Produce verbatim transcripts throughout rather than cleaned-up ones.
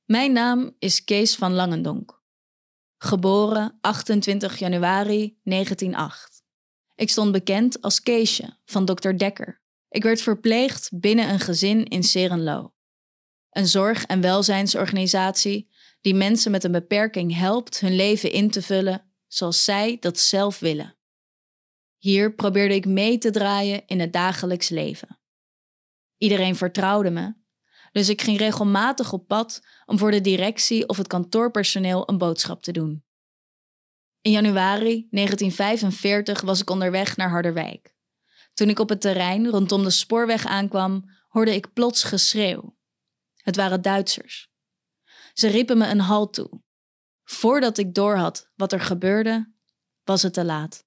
Mijn naam is Kees van Langendonk. Geboren achtentwintig januari negentien nul acht. Ik stond bekend als Keesje van dokter Dekker. Ik werd verpleegd binnen een gezin in 's Heerenloo. Een zorg- en welzijnsorganisatie die mensen met een beperking helpt hun leven in te vullen zoals zij dat zelf willen. Hier probeerde ik mee te draaien in het dagelijks leven. Iedereen vertrouwde me, dus ik ging regelmatig op pad om voor de directie of het kantoorpersoneel een boodschap te doen. In januari negentien vijfenveertig was ik onderweg naar Harderwijk. Toen ik op het terrein rondom de spoorweg aankwam, hoorde ik plots geschreeuw. Het waren Duitsers. Ze riepen me een halt toe. Voordat ik doorhad wat er gebeurde, was het te laat.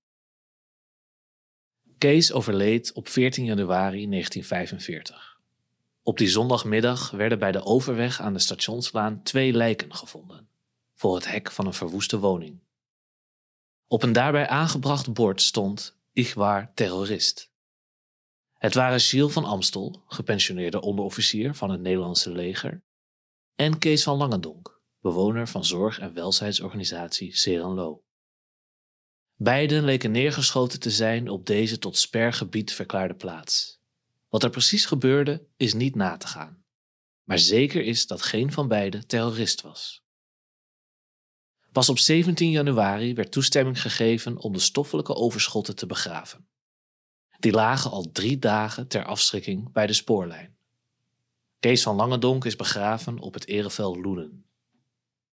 Kees overleed op veertien januari negentien vijfenveertig. Op die zondagmiddag werden bij de overweg aan de Stationslaan twee lijken gevonden, voor het hek van een verwoeste woning. Op een daarbij aangebracht bord stond "Ich war terrorist". Het waren Gilles van Amstel, gepensioneerde onderofficier van het Nederlandse leger, en Kees van Langendonk, bewoner van zorg- en welzijnsorganisatie 's Heerenloo. Beiden leken neergeschoten te zijn op deze tot spergebied verklaarde plaats. Wat er precies gebeurde is niet na te gaan. Maar zeker is dat geen van beiden terrorist was. Pas op zeventien januari werd toestemming gegeven om de stoffelijke overschotten te begraven. Die lagen al drie dagen ter afschrikking bij de spoorlijn. Kees van Langendonk is begraven op het ereveld Loenen.